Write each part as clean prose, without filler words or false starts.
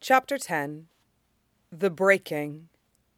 Chapter 10. The Breaking.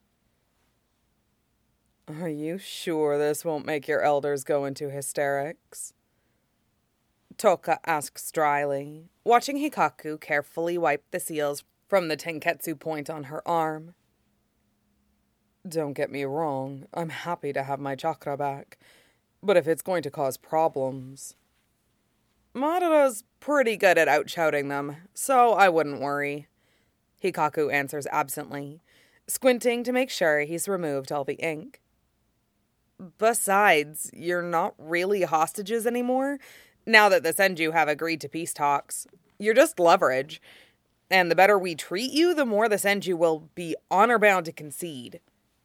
Are you sure this won't make your elders go into hysterics? Toka asks dryly, watching Hikaku carefully wipe the seals from the tenketsu point on her arm. Don't get me wrong, I'm happy to have my chakra back, but if it's going to cause problems... Madara's pretty good at outshouting them, so I wouldn't worry. Hikaku answers absently, squinting to make sure he's removed all the ink. Besides, you're not really hostages anymore, now that the Senju have agreed to peace talks. You're just leverage, and the better we treat you, the more the Senju will be honor-bound to concede.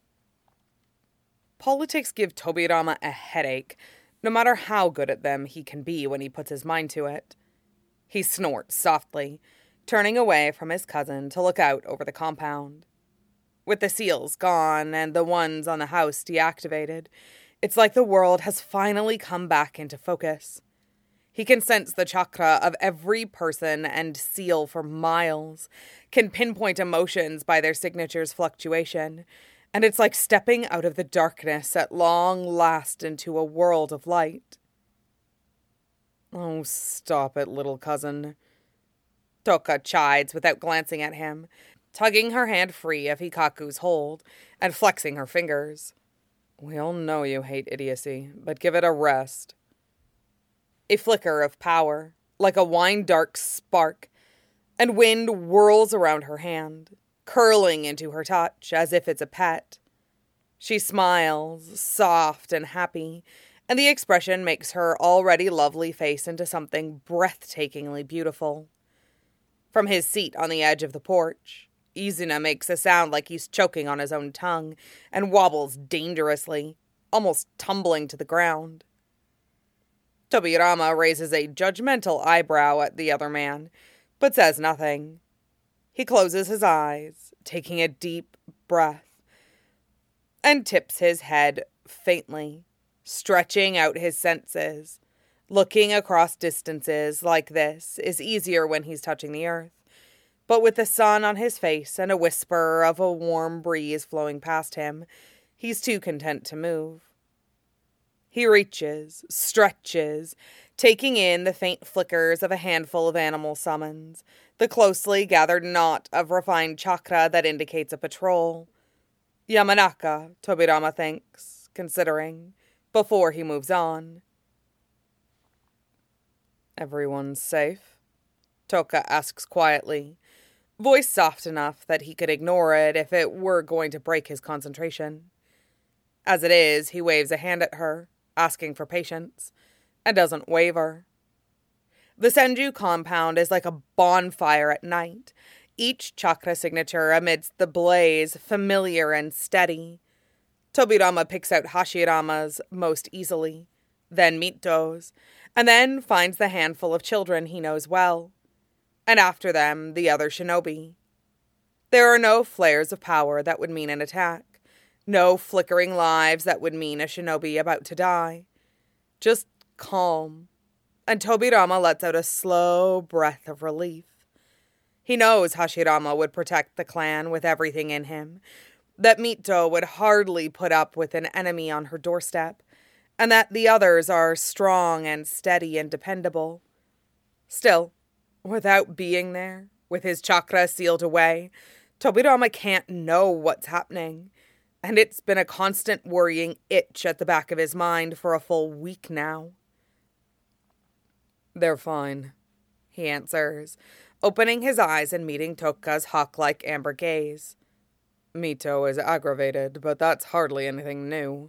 Politics give Tobirama a headache, no matter how good at them he can be when he puts his mind to it. He snorts softly, turning away from his cousin to look out over the compound. With the seals gone and the ones on the house deactivated, it's like the world has finally come back into focus. He can sense the chakra of every person and seal for miles, can pinpoint emotions by their signature's fluctuation, and it's like stepping out of the darkness at long last into a world of light. Oh, stop it, little cousin. Toka chides without glancing at him, tugging her hand free of Hikaku's hold and flexing her fingers. We all know you hate idiocy, but give it a rest. A flicker of power, like a wine-dark spark, and wind whirls around her hand, curling into her touch as if it's a pet. She smiles, soft and happy, and the expression makes her already lovely face into something breathtakingly beautiful. From his seat on the edge of the porch, Izuna makes a sound like he's choking on his own tongue and wobbles dangerously, almost tumbling to the ground. Tobirama raises a judgmental eyebrow at the other man, but says nothing. He closes his eyes, taking a deep breath, and tips his head faintly, stretching out his senses. Looking across distances like this is easier when he's touching the earth, but with the sun on his face and a whisper of a warm breeze flowing past him, he's too content to move. He reaches, stretches, taking in the faint flickers of a handful of animal summons, the closely gathered knot of refined chakra that indicates a patrol. Yamanaka, Tobirama thinks, considering, before he moves on. Everyone's safe? Toka asks quietly, voice soft enough that he could ignore it if it were going to break his concentration. As it is, he waves a hand at her, asking for patience, and doesn't waver. The Senju compound is like a bonfire at night, each chakra signature amidst the blaze familiar and steady. Tobirama picks out Hashirama's most easily, then Mito's, and then finds the handful of children he knows well, and after them the other shinobi. There are no flares of power that would mean an attack, no flickering lives that would mean a shinobi about to die. Just calm, and Tobirama lets out a slow breath of relief. He knows Hashirama would protect the clan with everything in him, that Mito would hardly put up with an enemy on her doorstep, and that the others are strong and steady and dependable. Still, without being there, with his chakra sealed away, Tobirama can't know what's happening, and it's been a constant worrying itch at the back of his mind for a full week now. They're fine, he answers, opening his eyes and meeting Toka's hawk-like amber gaze. Mito is aggravated, but that's hardly anything new.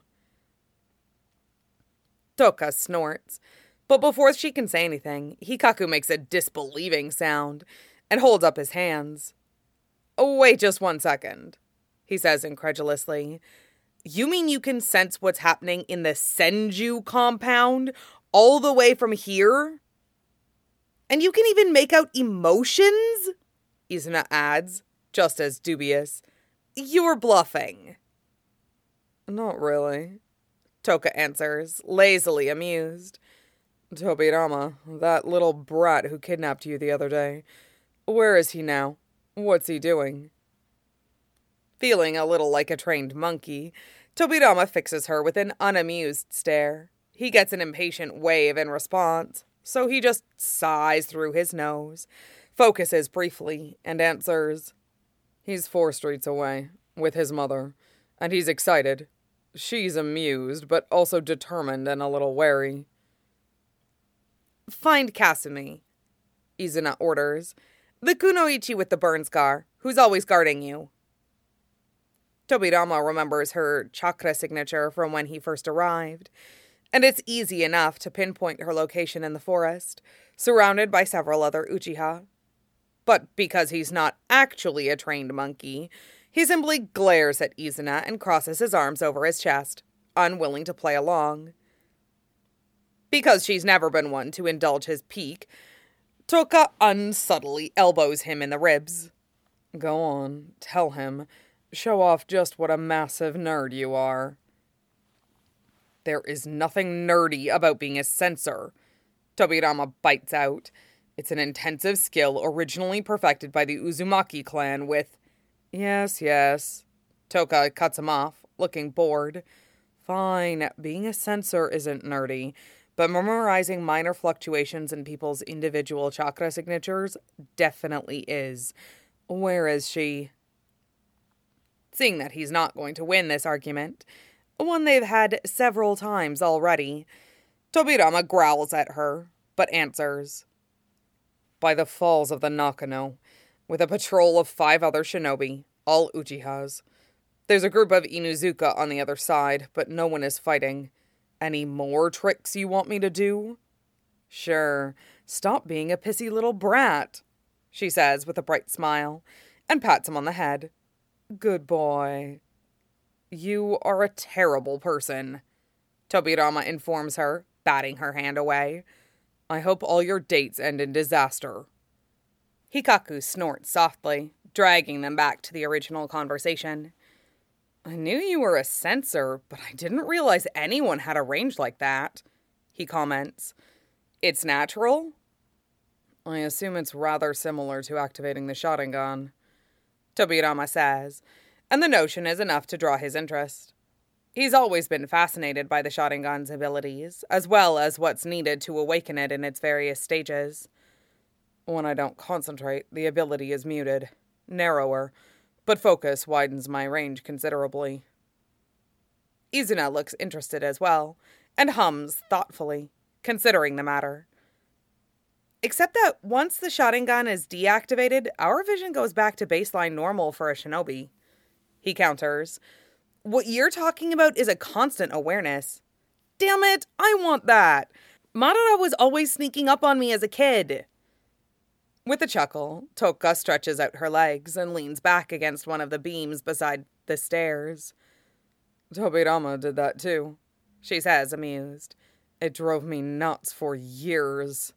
Toka snorts, but before she can say anything, Hikaku makes a disbelieving sound and holds up his hands. Oh, wait just 1 second, he says incredulously. You mean you can sense what's happening in the Senju compound all the way from here? And you can even make out emotions? Izuna adds, just as dubious. You're bluffing. Not really, Toka answers, lazily amused. Tobirama, that little brat who kidnapped you the other day, where is he now? What's he doing? Feeling a little like a trained monkey, Tobirama fixes her with an unamused stare. He gets an impatient wave in response, so he just sighs through his nose, focuses briefly, and answers, "He's 4 streets away, with his mother, and he's excited. She's amused, but also determined and a little wary." "Find Kasumi," Izuna orders. "The kunoichi with the burn scar, who's always guarding you." Tobirama remembers her chakra signature from when he first arrived, and it's easy enough to pinpoint her location in the forest, surrounded by several other Uchiha. But because he's not actually a trained monkey, he simply glares at Izuna and crosses his arms over his chest, unwilling to play along. Because she's never been one to indulge his pique, Toka unsubtly elbows him in the ribs. "Go on, tell him. Show off just what a massive nerd you are." "There is nothing nerdy about being a censor," Tobirama bites out. "It's an intensive skill originally perfected by the Uzumaki clan with—" Yes. Toka cuts him off, looking bored. "Fine, being a censor isn't nerdy, but memorizing minor fluctuations in people's individual chakra signatures definitely is. Where is she?" Seeing that he's not going to win this argument, one they've had several times already, Tobirama growls at her, but answers, "By the falls of the Nakano, with a patrol of 5 other shinobi, all Uchihas. There's a group of Inuzuka on the other side, but no one is fighting. Any more tricks you want me to do?" "Sure, stop being a pissy little brat," she says with a bright smile, and pats him on the head. "Good boy." "You are a terrible person," Tobirama informs her, batting her hand away. "I hope all your dates end in disaster." Hikaku snorts softly, dragging them back to the original conversation. "I knew you were a censor, but I didn't realize anyone had a range like that," he comments. "It's natural?" "I assume it's rather similar to activating the Sharingan," Tobirama says, and the notion is enough to draw his interest. He's always been fascinated by the Sharingan's abilities, as well as what's needed to awaken it in its various stages. "When I don't concentrate, the ability is muted, narrower, but focus widens my range considerably." Izuna looks interested as well, and hums thoughtfully, considering the matter. "Except that once the Sharingan is deactivated, our vision goes back to baseline normal for a shinobi," he counters. "What you're talking about is a constant awareness." "Damn it, I want that! Madara was always sneaking up on me as a kid." With a chuckle, Toka stretches out her legs and leans back against one of the beams beside the stairs. "Tobirama did that too," she says, amused. "It drove me nuts for years."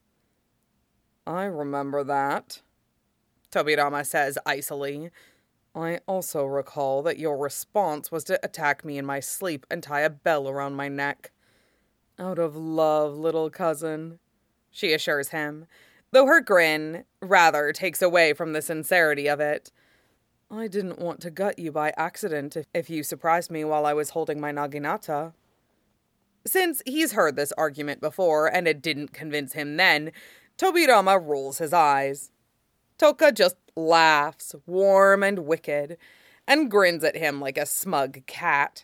"I remember that," Tobirama says icily. "I also recall that your response was to attack me in my sleep and tie a bell around my neck." "Out of love, little cousin," she assures him, though her grin rather takes away from the sincerity of it. "I didn't want to gut you by accident if you surprised me while I was holding my Naginata." Since he's heard this argument before and it didn't convince him then, Tobirama rolls his eyes. Toka just laughs, warm and wicked, and grins at him like a smug cat.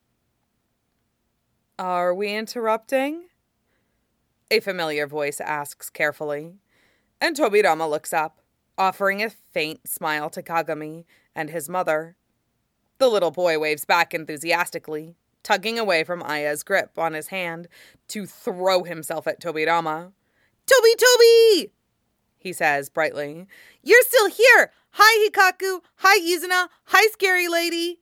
"Are we interrupting?" a familiar voice asks carefully, and Tobirama looks up, offering a faint smile to Kagami and his mother. The little boy waves back enthusiastically, tugging away from Aya's grip on his hand to throw himself at Tobirama. "Toby! He says brightly. "You're still here! Hi, Hikaku! Hi, Izuna! Hi, scary lady!"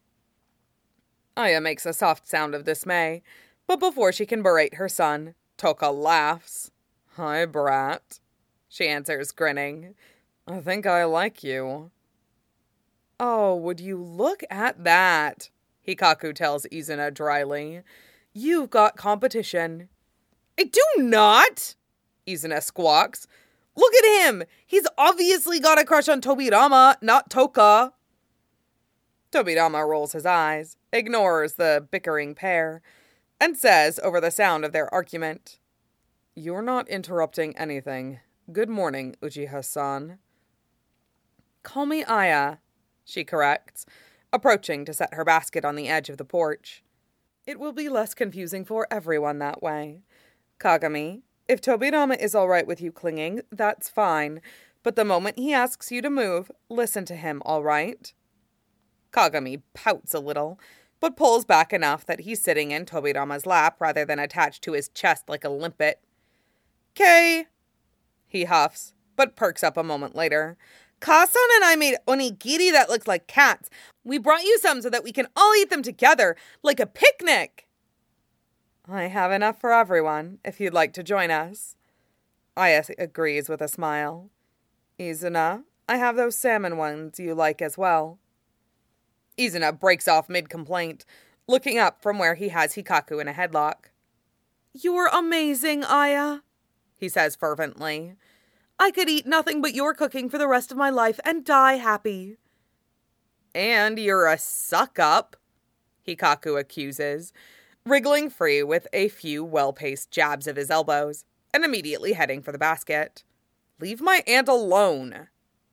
Aya makes a soft sound of dismay, but before she can berate her son, Toka laughs. "Hi, brat," she answers, grinning. "I think I like you." "Oh, would you look at that?" Hikaku tells Izuna dryly. "You've got competition." "I do not!" Izuna squawks. Look at him! He's obviously got a crush on Tobirama, not Toka. Tobirama rolls his eyes, ignores the bickering pair, and says over the sound of their argument, "You're not interrupting anything. Good morning, Uchiha-san." "Call me Aya," she corrects, approaching to set her basket on the edge of the porch. "It will be less confusing for everyone that way. Kagami, if Tobirama is all right with you clinging, that's fine, but the moment he asks you to move, listen to him, all right?" Kagami pouts a little, but pulls back enough that he's sitting in Tobirama's lap rather than attached to his chest like a limpet. "'Kay," he huffs, but perks up a moment later. "Ka-san and I made onigiri that looks like cats. We brought you some so that we can all eat them together, like a picnic." "I have enough for everyone, if you'd like to join us." Aya agrees with a smile. "Izuna, I have those salmon ones you like as well." Izuna breaks off mid-complaint, looking up from where he has Hikaku in a headlock. "You're amazing, Aya," he says fervently. "I could eat nothing but your cooking for the rest of my life and die happy." "And you're a suck-up," Hikaku accuses, wriggling free with a few well-paced jabs of his elbows, and immediately heading for the basket. "Leave my aunt alone."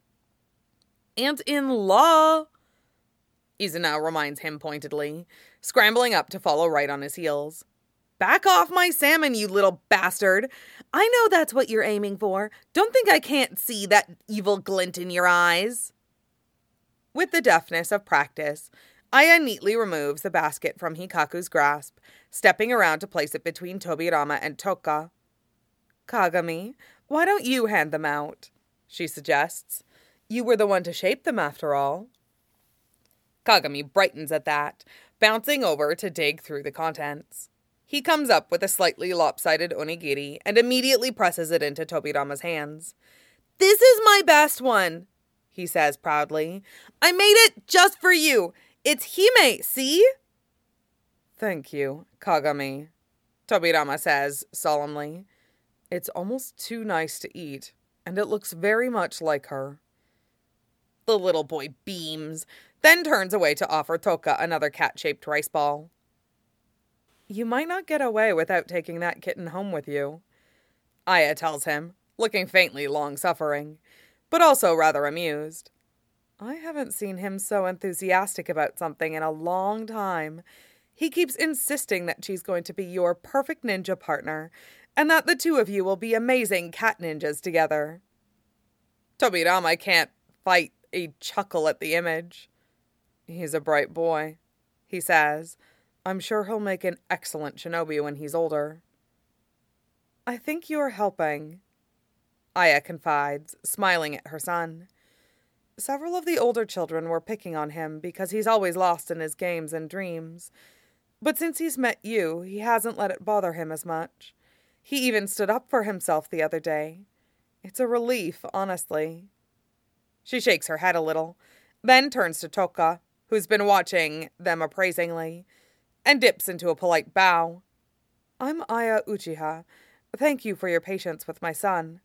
"Aunt-in-law," Izuna reminds him pointedly, scrambling up to follow right on his heels. "Back off my salmon, you little bastard. I know that's what you're aiming for. Don't think I can't see that evil glint in your eyes." With the deftness of practice, Aya neatly removes the basket from Hikaku's grasp, stepping around to place it between Tobirama and Toka. "Kagami, why don't you hand them out?" she suggests. "You were the one to shape them, after all." Kagami brightens at that, bouncing over to dig through the contents. He comes up with a slightly lopsided onigiri and immediately presses it into Tobirama's hands. "This is my best one," he says proudly. "I made it just for you. It's Hime, see?" "Thank you, Kagami," Tobirama says solemnly. "It's almost too nice to eat, and it looks very much like her." The little boy beams, then turns away to offer Toka another cat-shaped rice ball. "You might not get away without taking that kitten home with you," Aya tells him, looking faintly long-suffering, but also rather amused. "I haven't seen him so enthusiastic about something in a long time. He keeps insisting that she's going to be your perfect ninja partner, and that the two of you will be amazing cat ninjas together." Tobirama can't fight a chuckle at the image. "He's a bright boy," he says. "I'm sure he'll make an excellent shinobi when he's older." "I think you're helping," Aya confides, smiling at her son. "Several of the older children were picking on him because he's always lost in his games and dreams. But since he's met you, he hasn't let it bother him as much. He even stood up for himself the other day. It's a relief, honestly." She shakes her head a little, then turns to Toka, who's been watching them appraisingly, and dips into a polite bow. "I'm Aya Uchiha. Thank you for your patience with my son."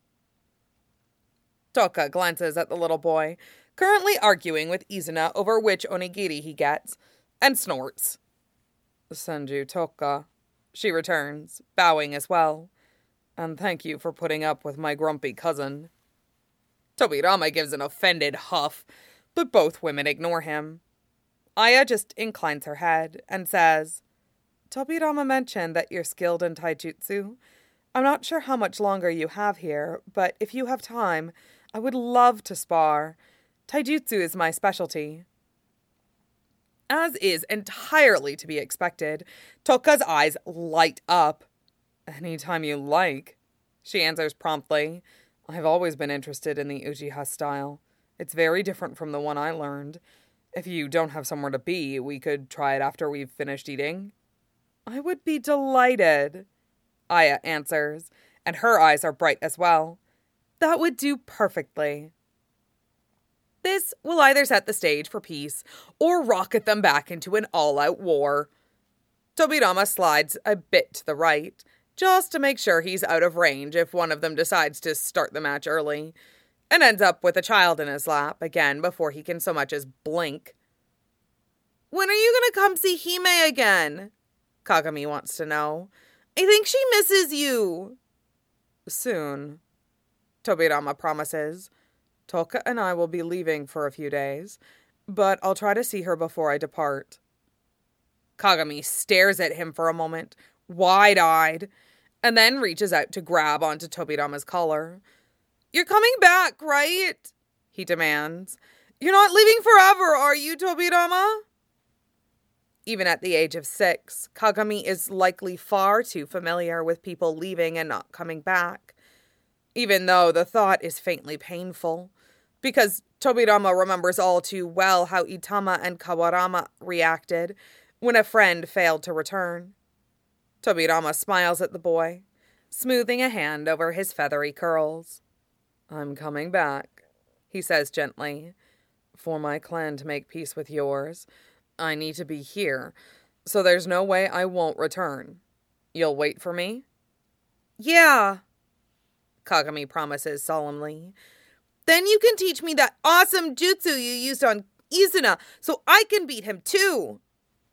Toka glances at the little boy, currently arguing with Izuna over which onigiri he gets, and snorts. "Senju Toka," she returns, bowing as well. "And thank you for putting up with my grumpy cousin." Tobirama gives an offended huff, but both women ignore him. Aya just inclines her head and says, "Tobirama mentioned that you're skilled in taijutsu. I'm not sure how much longer you have here, but if you have time, I would love to spar. Taijutsu is my specialty." As is entirely to be expected, Toka's eyes light up. "Anytime you like," she answers promptly. "I've always been interested in the Uchiha style. It's very different from the one I learned. If you don't have somewhere to be, we could try it after we've finished eating." "I would be delighted," Aya answers, and her eyes are bright as well. "That would do perfectly." This will either set the stage for peace or rocket them back into an all-out war. Tobirama slides a bit to the right, just to make sure he's out of range if one of them decides to start the match early, and ends up with a child in his lap again before he can so much as blink. "When are you going to come see Hime again?" Kagami wants to know. "I think she misses you." "Soon," Tobirama promises. "Toka and I will be leaving for a few days, but I'll try to see her before I depart." Kagami stares at him for a moment, wide-eyed, and then reaches out to grab onto Tobirama's collar. "You're coming back, right?" he demands. "You're not leaving forever, are you, Tobirama?" Even at the age of 6, Kagami is likely far too familiar with people leaving and not coming back, even though the thought is faintly painful, because Tobirama remembers all too well how Itama and Kawarama reacted when a friend failed to return. Tobirama smiles at the boy, smoothing a hand over his feathery curls. "I'm coming back," he says gently. "For my clan to make peace with yours, I need to be here, so there's no way I won't return. You'll wait for me?" "Yeah," Kagami promises solemnly. "Then you can teach me that awesome jutsu you used on Izuna so I can beat him too."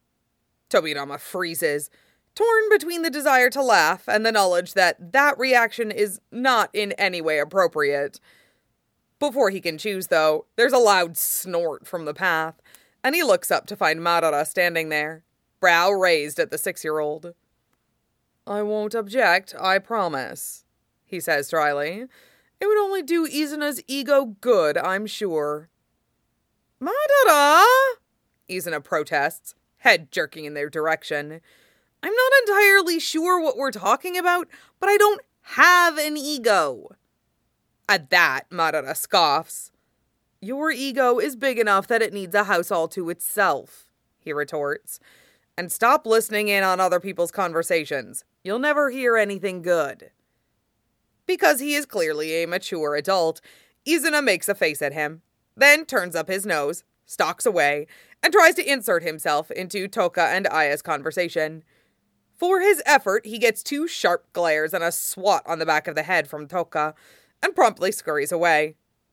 Tobirama freezes, torn between the desire to laugh and the knowledge that that reaction is not in any way appropriate. Before he can choose, though, there's a loud snort from the path, and he looks up to find Madara standing there, brow raised at the 6-year-old. "I won't object, I promise," he says dryly. "It would only do Izuna's ego good, I'm sure." "Madara!" Izuna protests, head jerking in their direction. "I'm not entirely sure what we're talking about, but I don't have an ego." At that, Madara scoffs. "Your ego is big enough that it needs a house all to itself," he retorts. "And stop listening in on other people's conversations. You'll never hear anything good." Because he is clearly a mature adult, Izuna makes a face at him, then turns up his nose, stalks away, and tries to insert himself into Toka and Aya's conversation. For his effort, he gets 2 sharp glares and a swat on the back of the head from Toka, and promptly scurries away.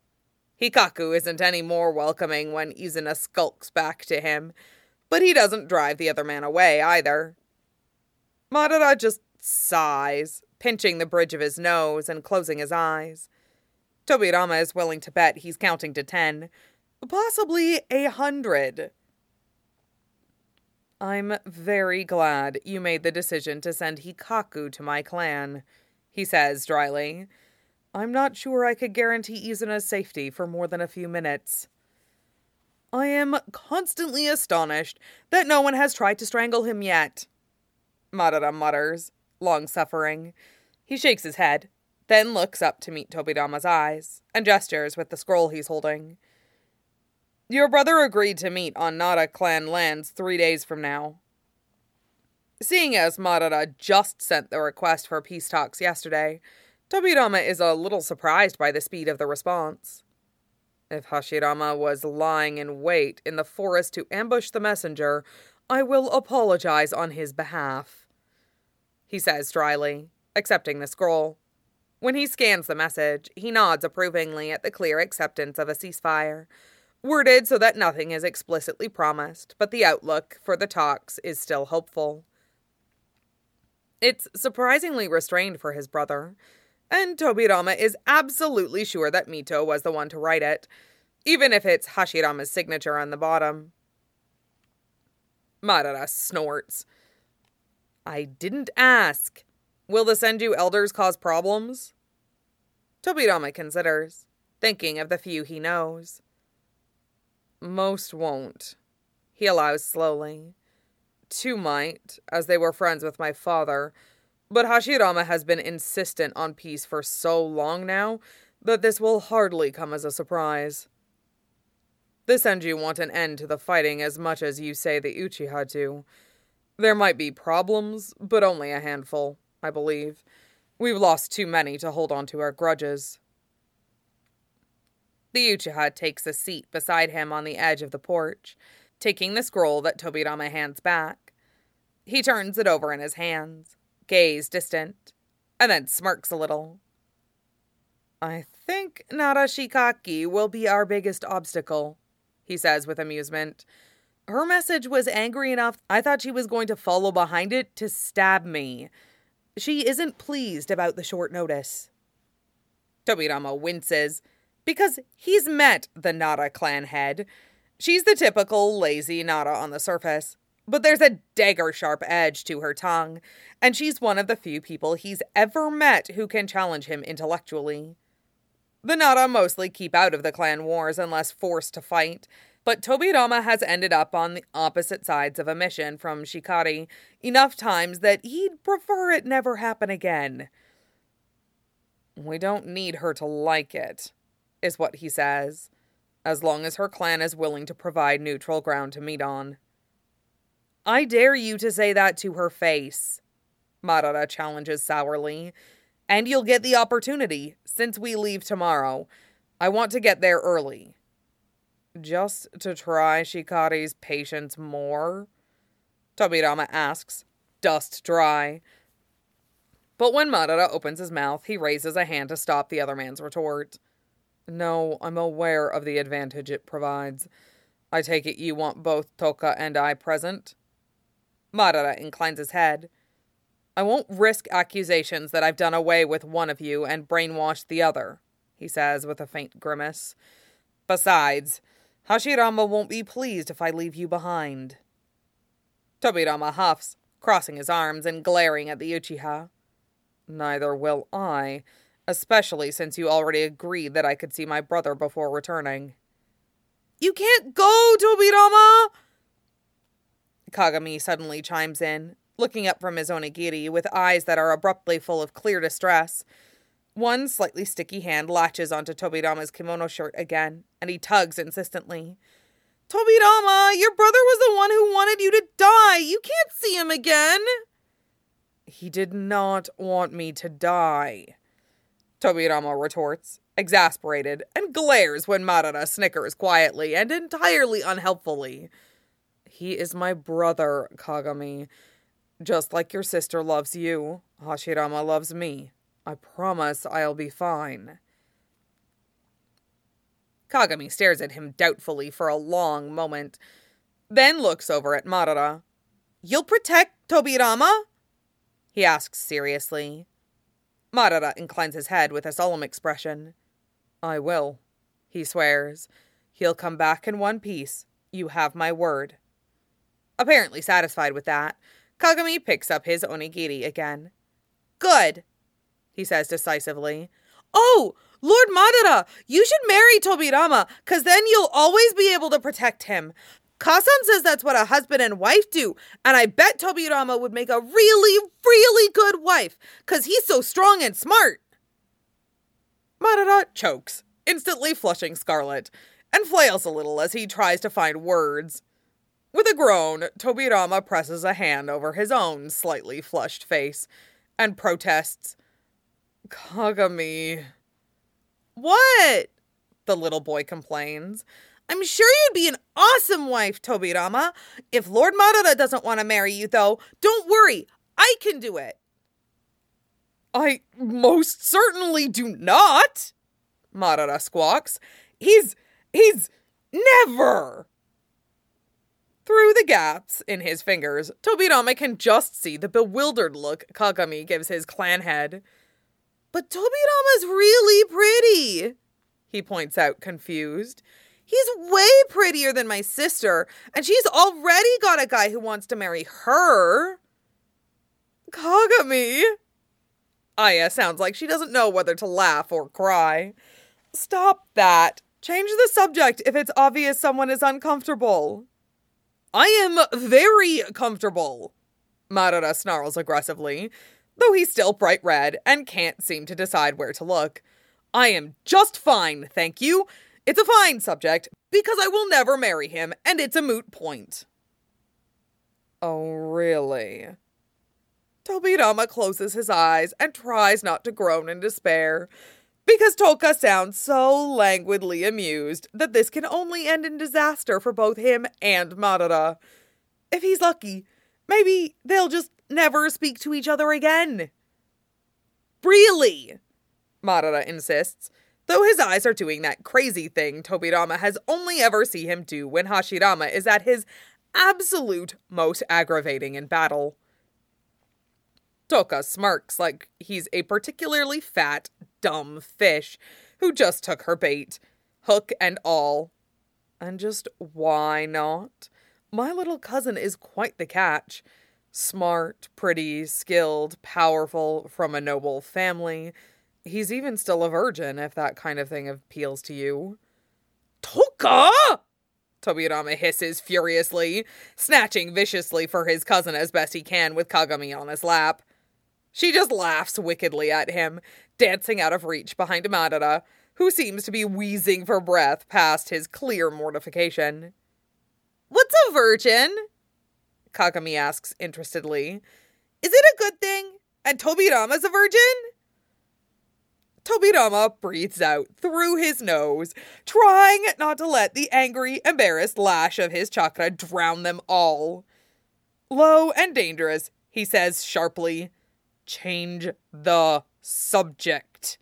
Hikaku isn't any more welcoming when Izuna skulks back to him, but he doesn't drive the other man away either. Madara just sighs, pinching the bridge of his nose and closing his eyes. Tobirama is willing to bet he's counting to 10, possibly 100. "I'm very glad you made the decision to send Hikaku to my clan," he says dryly. "I'm not sure I could guarantee Izuna's safety for more than a few minutes." "I am constantly astonished that no one has tried to strangle him yet," Madara mutters, long-suffering. He shakes his head, then looks up to meet Tobirama's eyes, and gestures with the scroll he's holding. "Your brother agreed to meet on Nara clan lands 3 days from now." Seeing as Madara just sent the request for peace talks yesterday, Tobirama is a little surprised by the speed of the response. "If Hashirama was lying in wait in the forest to ambush the messenger, I will apologize on his behalf," he says dryly, accepting the scroll. When he scans the message, he nods approvingly at the clear acceptance of a ceasefire, worded so that nothing is explicitly promised, but the outlook for the talks is still hopeful. It's surprisingly restrained for his brother, and Tobirama is absolutely sure that Mito was the one to write it, even if it's Hashirama's signature on the bottom. Madara snorts. "I didn't ask. Will the Senju elders cause problems?" Tobirama considers, thinking of the few he knows. "Most won't," he allows slowly. "Two might, as they were friends with my father, but Hashirama has been insistent on peace for so long now that this will hardly come as a surprise. The Senju want an end to the fighting as much as you say the Uchiha do. There might be problems, but only a handful, I believe. We've lost too many to hold on to our grudges." The Uchiha takes a seat beside him on the edge of the porch, taking the scroll that Tobirama hands back. He turns it over in his hands, gaze distant, and then smirks a little. I think Nara Shikaki will be our biggest obstacle, he says with amusement. Her message was angry enough I thought she was going to follow behind it to stab me. She isn't pleased about the short notice. Tobirama winces, because he's met the Nara clan head. She's the typical lazy Nara on the surface, but there's a dagger-sharp edge to her tongue, and she's one of the few people he's ever met who can challenge him intellectually. The Nara mostly keep out of the clan wars unless forced to fight, but Tobirama has ended up on the opposite sides of a mission from Shikari enough times that he'd prefer it never happen again. We don't need her to like it, is what he says, as long as her clan is willing to provide neutral ground to meet on. I dare you to say that to her face, Marara challenges sourly, and you'll get the opportunity, since we leave tomorrow. I want to get there early. Just to try Shikari's patience more? Tobirama asks, dust dry. But when Marara opens his mouth, he raises a hand to stop the other man's retort. No, I'm aware of the advantage it provides. I take it you want both Toka and I present? Marara inclines his head. I won't risk accusations that I've done away with one of you and brainwashed the other, he says with a faint grimace. Besides, Hashirama won't be pleased if I leave you behind. Tobirama huffs, crossing his arms and glaring at the Uchiha. Neither will I, especially since you already agreed that I could see my brother before returning. You can't go, Tobirama! Kagami suddenly chimes in, looking up from his onigiri with eyes that are abruptly full of clear distress. One slightly sticky hand latches onto Tobirama's kimono shirt again, and he tugs insistently. Tobirama, your brother was the one who wanted you to die. You can't see him again. He did not want me to die, Tobirama retorts, exasperated, and glares when Marara snickers quietly and entirely unhelpfully. He is my brother, Kagami. Just like your sister loves you, Hashirama loves me. I promise I'll be fine. Kagami stares at him doubtfully for a long moment, then looks over at Marara. You'll protect Tobirama? He asks seriously. Marara inclines his head with a solemn expression. I will, he swears. He'll come back in one piece. You have my word. Apparently satisfied with that, Kagami picks up his onigiri again. Good, he says decisively. Oh, Lord Madara, you should marry Tobirama, 'cause then you'll always be able to protect him. Kasan says that's what a husband and wife do, and I bet Tobirama would make a really, really good wife, 'cause he's so strong and smart. Madara chokes, instantly flushing scarlet, and flails a little as he tries to find words. With a groan, Tobirama presses a hand over his own slightly flushed face and protests, Kagami. What? The little boy complains. I'm sure you'd be an awesome wife, Tobirama. If Lord Madara doesn't want to marry you, though, don't worry. I can do it. I most certainly do not, Madara squawks. He's never. Through the gaps in his fingers, Tobirama can just see the bewildered look Kagami gives his clan head. But Tobirama's really pretty, he points out, confused. He's way prettier than my sister, and she's already got a guy who wants to marry her. Kagami? Aya sounds like she doesn't know whether to laugh or cry. Stop that. Change the subject if it's obvious someone is uncomfortable. I am very comfortable, Madara snarls aggressively, though he's still bright red and can't seem to decide where to look. I am just fine, thank you. It's a fine subject, because I will never marry him, and it's a moot point. Oh, really? Tobirama closes his eyes and tries not to groan in despair, because Toka sounds so languidly amused that this can only end in disaster for both him and Madara. If he's lucky, maybe they'll just never speak to each other again. Really? Madara insists, though his eyes are doing that crazy thing Tobirama has only ever seen him do when Hashirama is at his absolute most aggravating in battle. Toka smirks like he's a particularly fat, dumb fish who just took her bait, hook and all. And just why not? My little cousin is quite the catch. Smart, pretty, skilled, powerful, from a noble family. He's even still a virgin, if that kind of thing appeals to you. Toka! Tobirama hisses furiously, snatching viciously for his cousin as best he can with Kagami on his lap. She just laughs wickedly at him, dancing out of reach behind Madara, who seems to be wheezing for breath past his clear mortification. What's a virgin? Kagami asks interestedly. Is it a good thing? And Tobirama's a virgin? Tobirama breathes out through his nose, trying not to let the angry, embarrassed lash of his chakra drown them all. Low and dangerous, he says sharply. Change the subject.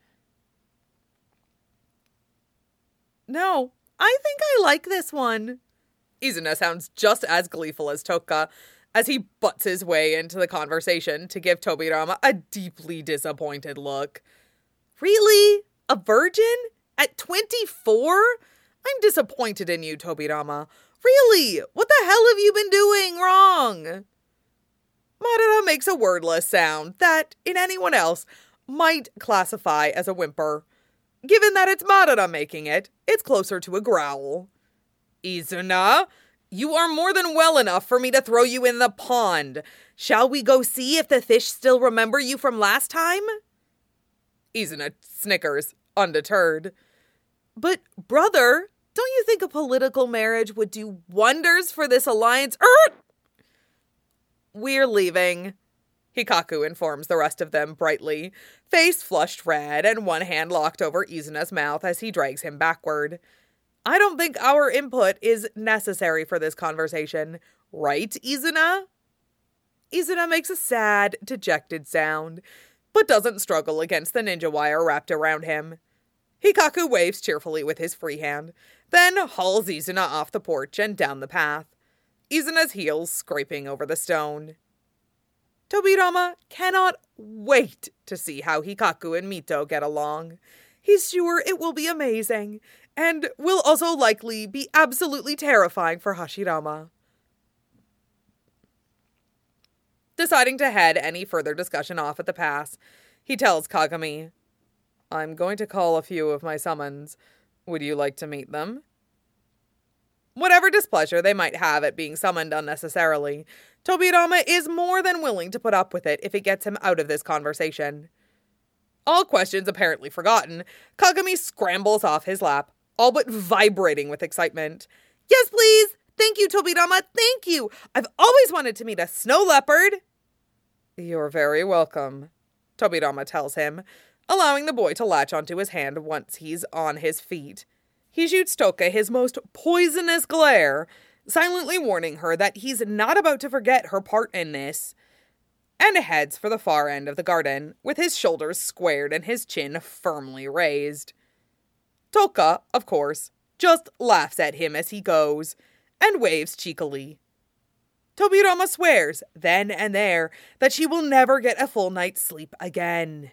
No, I think I like this one. Izuna sounds just as gleeful as Toka as he butts his way into the conversation to give Tobirama a deeply disappointed look. Really? A virgin? At 24? I'm disappointed in you, Tobirama. Really? What the hell have you been doing wrong? Madara makes a wordless sound that, in anyone else, might classify as a whimper. Given that it's Madara making it, it's closer to a growl. Izuna, you are more than well enough for me to throw you in the pond. Shall we go see if the fish still remember you from last time? Izuna snickers, undeterred. But, brother, don't you think a political marriage would do wonders for this alliance? We're leaving, Hikaku informs the rest of them brightly, face flushed red and one hand locked over Izuna's mouth as he drags him backward. I don't think our input is necessary for this conversation. Right, Izuna? Izuna makes a sad, dejected sound, but doesn't struggle against the ninja wire wrapped around him. Hikaku waves cheerfully with his free hand, then hauls Izuna off the porch and down the path, Izuna's heels scraping over the stone. Tobirama cannot wait to see how Hikaku and Mito get along. He's sure it will be amazing, and will also likely be absolutely terrifying for Hashirama. Deciding to head any further discussion off at the pass, he tells Kagami, I'm going to call a few of my summons. Would you like to meet them? Whatever displeasure they might have at being summoned unnecessarily, Tobirama is more than willing to put up with it if it gets him out of this conversation. All questions apparently forgotten, Kagami scrambles off his lap, all but vibrating with excitement. Yes, please! Thank you, Tobirama! Thank you! I've always wanted to meet a snow leopard! You're very welcome, Tobirama tells him, allowing the boy to latch onto his hand once he's on his feet. He shoots Toka his most poisonous glare, silently warning her that he's not about to forget her part in this, and heads for the far end of the garden, with his shoulders squared and his chin firmly raised. Toka, of course, just laughs at him as he goes, and waves cheekily. Tobirama swears, then and there, that she will never get a full night's sleep again.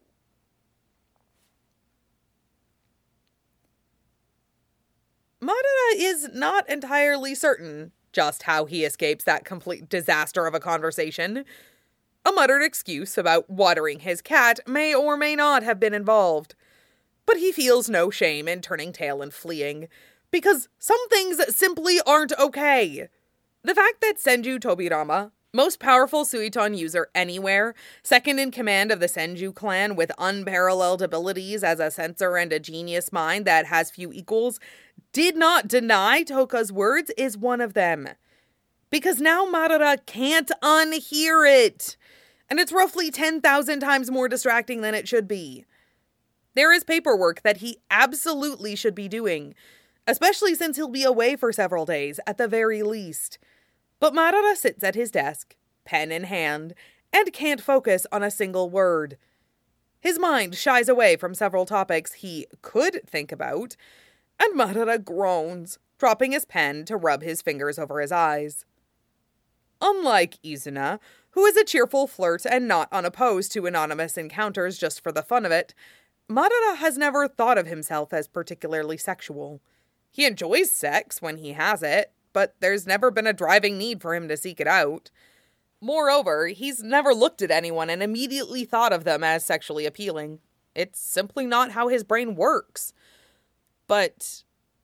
Madara is not entirely certain just how he escapes that complete disaster of a conversation. A muttered excuse about watering his cat may or may not have been involved. But he feels no shame in turning tail and fleeing, because some things simply aren't okay. The fact that Senju Tobirama, most powerful Suiton user anywhere, second in command of the Senju clan with unparalleled abilities as a censor and a genius mind that has few equals, did not deny Toka's words is one of them. Because now Madara can't unhear it. And it's roughly 10,000 times more distracting than it should be. There is paperwork that he absolutely should be doing, especially since he'll be away for several days at the very least. But Madara sits at his desk, pen in hand, and can't focus on a single word. His mind shies away from several topics he could think about, and Madara groans, dropping his pen to rub his fingers over his eyes. Unlike Izuna, who is a cheerful flirt and not unopposed to anonymous encounters just for the fun of it, Madara has never thought of himself as particularly sexual. He enjoys sex when he has it, but there's never been a driving need for him to seek it out. Moreover, he's never looked at anyone and immediately thought of them as sexually appealing. It's simply not how his brain works. But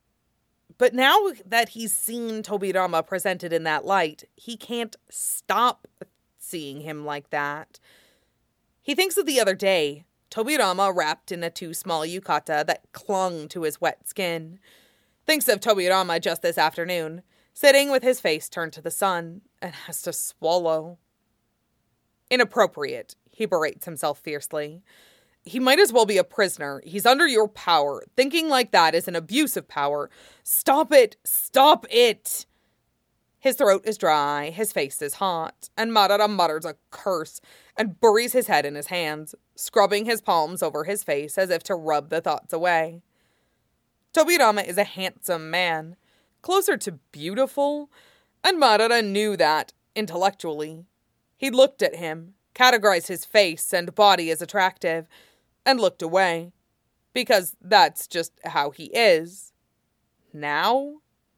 now that he's seen Tobirama presented in that light, he can't stop seeing him like that. He thinks of the other day, Tobirama wrapped in a too small yukata that clung to his wet skin. Thinks of Tobirama just this afternoon, sitting with his face turned to the sun, and has to swallow. Inappropriate, he berates himself fiercely. He might as well be a prisoner. He's under your power. Thinking like that is an abuse of power. Stop it! Stop it! His throat is dry, his face is hot, and Madara mutters a curse and buries his head in his hands, scrubbing his palms over his face as if to rub the thoughts away. Tobirama is a handsome man, closer to beautiful, and Madara knew that intellectually. He looked at him, categorized his face and body as attractive, and looked away, because that's just how he is. Now?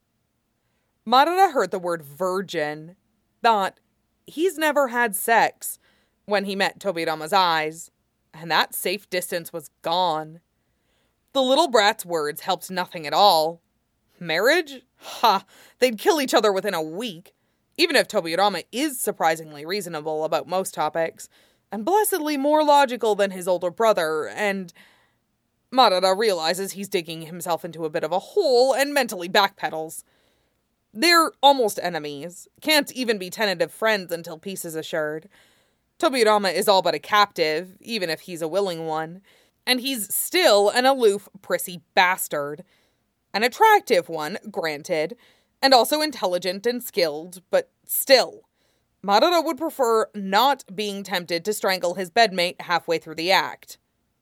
Madara heard the word virgin, thought he's never had sex when he met Tobirama's eyes, and that safe distance was gone. The little brat's words helped nothing at all. Marriage? Ha! They'd kill each other within a week, even if Tobirama is surprisingly reasonable about most topics, and blessedly more logical than his older brother, and Madara realizes he's digging himself into a bit of a hole and mentally backpedals. They're almost enemies, can't even be tentative friends until peace is assured. Tobirama is all but a captive, even if he's a willing one, and he's still an aloof, prissy bastard. An attractive one, granted, and also intelligent and skilled, but still. Madara would prefer not being tempted to strangle his bedmate halfway through the act.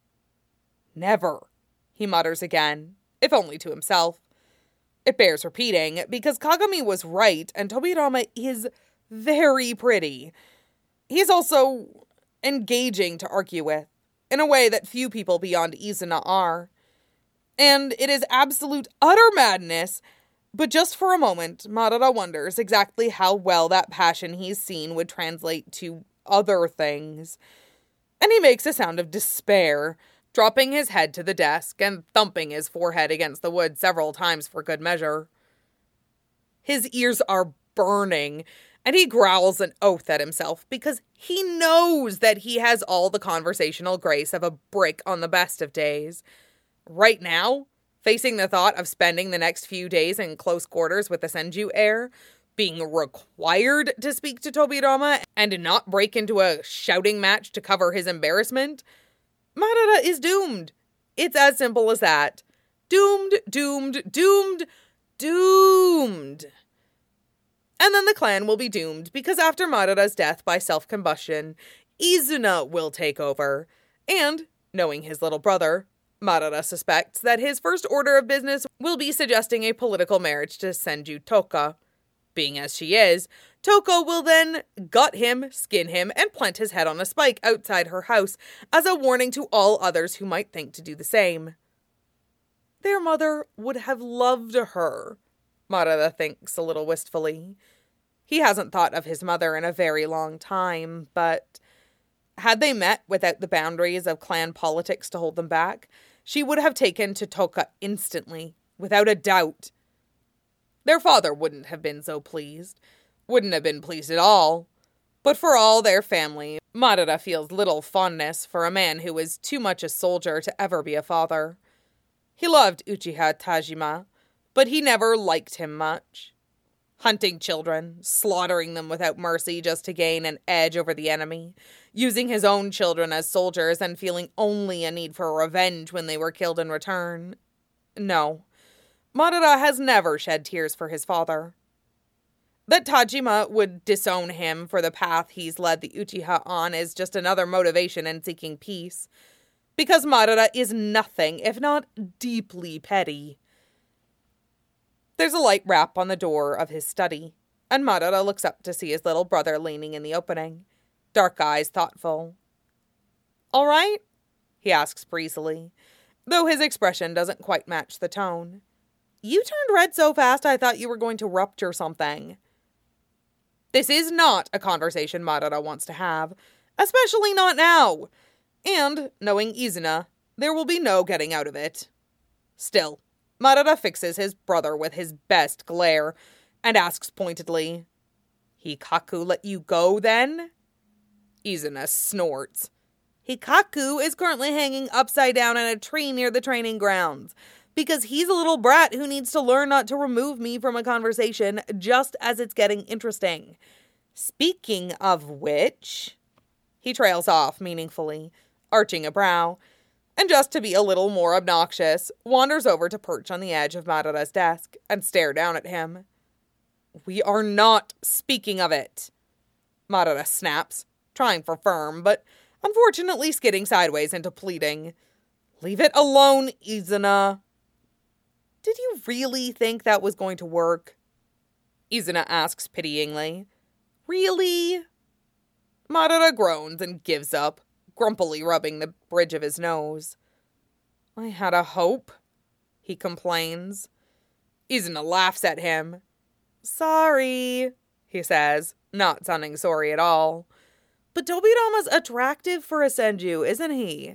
Never, he mutters again, if only to himself. It bears repeating, because Kagami was right, and Tobirama is very pretty. He's also engaging to argue with, in a way that few people beyond Izuna are. And it is absolute utter madness, but just for a moment, Madara wonders exactly how well that passion he's seen would translate to other things. And he makes a sound of despair, dropping his head to the desk and thumping his forehead against the wood several times for good measure. His ears are burning, and he growls an oath at himself because he knows that he has all the conversational grace of a brick on the best of days. Right now, facing the thought of spending the next few days in close quarters with the Senju heir, being required to speak to Tobirama and not break into a shouting match to cover his embarrassment, Madara is doomed. It's as simple as that. Doomed, doomed, doomed, doomed. And then the clan will be doomed because after Madara's death by self-combustion, Izuna will take over. And, knowing his little brother, Madara suspects that his first order of business will be suggesting a political marriage to Senju Toka. Being as she is, Toka will then gut him, skin him, and plant his head on a spike outside her house as a warning to all others who might think to do the same. Their mother would have loved her, Madara thinks a little wistfully. He hasn't thought of his mother in a very long time, but had they met without the boundaries of clan politics to hold them back, she would have taken to Toka instantly, without a doubt. Their father wouldn't have been so pleased. Wouldn't have been pleased at all. But for all their family, Madara feels little fondness for a man who is too much a soldier to ever be a father. He loved Uchiha Tajima, but he never liked him much. Hunting children, slaughtering them without mercy just to gain an edge over the enemy, using his own children as soldiers and feeling only a need for revenge when they were killed in return. No, Madara has never shed tears for his father. That Tajima would disown him for the path he's led the Uchiha on is just another motivation in seeking peace. Because Madara is nothing if not deeply petty. There's a light rap on the door of his study, and Madara looks up to see his little brother leaning in the opening, dark eyes thoughtful. "All right?" he asks breezily, though his expression doesn't quite match the tone. "You turned red so fast I thought you were going to rupture something." This is not a conversation Madara wants to have, especially not now. And, knowing Izuna, there will be no getting out of it. Still, Madara fixes his brother with his best glare and asks pointedly, "Hikaku let you go then?" Izuna snorts. "Hikaku is currently hanging upside down in a tree near the training grounds, because he's a little brat who needs to learn not to remove me from a conversation just as it's getting interesting. Speaking of which..." He trails off meaningfully, arching a brow, and just to be a little more obnoxious, wanders over to perch on the edge of Madara's desk and stare down at him. "We are not speaking of it," Madara snaps, trying for firm, but unfortunately skidding sideways into pleading. "Leave it alone, Izuna." "Did you really think that was going to work?" Izuna asks pityingly. "Really?" Madara groans and gives up, grumpily rubbing the bridge of his nose. "I had a hope," he complains. Izuna laughs at him. "Sorry," he says, not sounding sorry at all. "But Tobirama's attractive for a senju, isn't he?"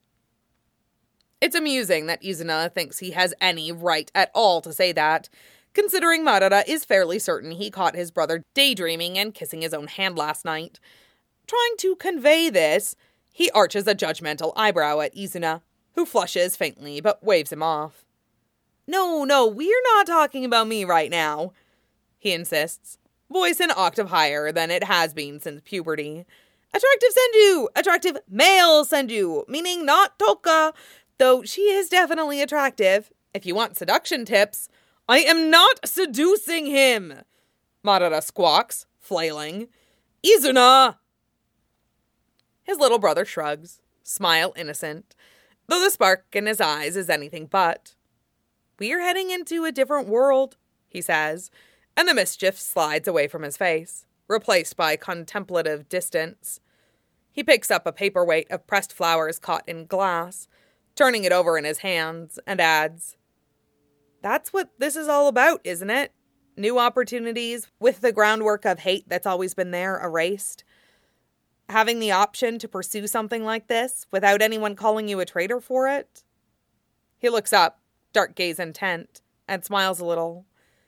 It's amusing that Izuna thinks he has any right at all to say that, considering Madara is fairly certain he caught his brother daydreaming and kissing his own hand last night. Trying to convey this, he arches a judgmental eyebrow at Izuna, who flushes faintly but waves him off. No, we're not talking about me right now," he insists, voice an octave higher than it has been since puberty. "Attractive senju! Attractive male senju! Meaning not Toka, though she is definitely attractive. If you want seduction tips..." "I am not seducing him!" Madara squawks, flailing. "Izuna!" His little brother shrugs, smile innocent, though the spark in his eyes is anything but. "We're heading into a different world," he says, and the mischief slides away from his face, replaced by contemplative distance. He picks up a paperweight of pressed flowers caught in glass, turning it over in his hands, and adds, "That's what this is all about, isn't it? New opportunities with the groundwork of hate that's always been there erased. Having the option to pursue something like this without anyone calling you a traitor for it." He looks up, dark gaze intent, and smiles a little.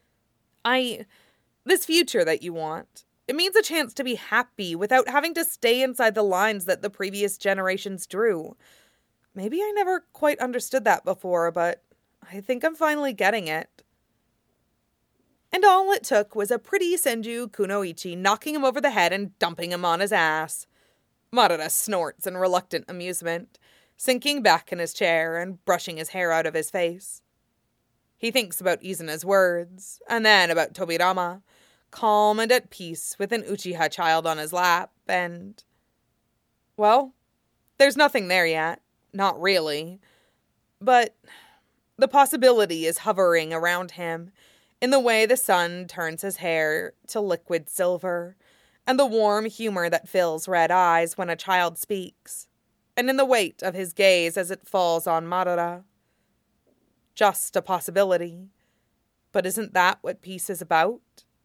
This future that you want, it means a chance to be happy without having to stay inside the lines that the previous generations drew. Maybe I never quite understood that before, but I think I'm finally getting it." And all it took was a pretty Senju Kunoichi knocking him over the head and dumping him on his ass. Madara snorts in reluctant amusement, sinking back in his chair and brushing his hair out of his face. He thinks about Izuna's words, and then about Tobirama, calm and at peace with an Uchiha child on his lap, and... well, there's nothing there yet. Not really. But the possibility is hovering around him, in the way the sun turns his hair to liquid silver, and the warm humor that fills red eyes when a child speaks, and in the weight of his gaze as it falls on Madara. Just a possibility. But isn't that what peace is about?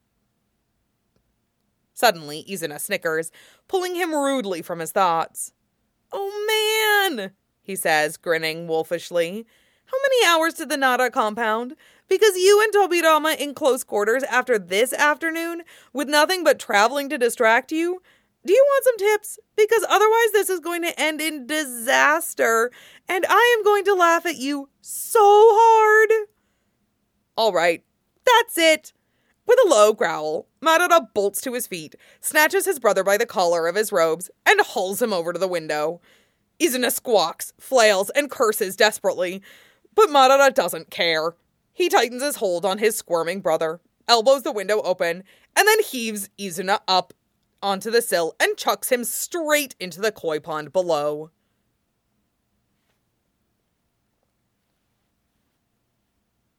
Suddenly, Izuna snickers, pulling him rudely from his thoughts. "Oh man," he says, grinning wolfishly. "How many hours to the Nara compound? Because you and Tobirama in close quarters after this afternoon, with nothing but traveling to distract you? Do you want some tips? Because otherwise this is going to end in disaster, and I am going to laugh at you so hard." "All right, that's it." With a low growl, Madara bolts to his feet, snatches his brother by the collar of his robes, and hauls him over to the window. Izuna squawks, flails, and curses desperately, but Madara doesn't care. He tightens his hold on his squirming brother, elbows the window open, and then heaves Izuna up onto the sill and chucks him straight into the koi pond below.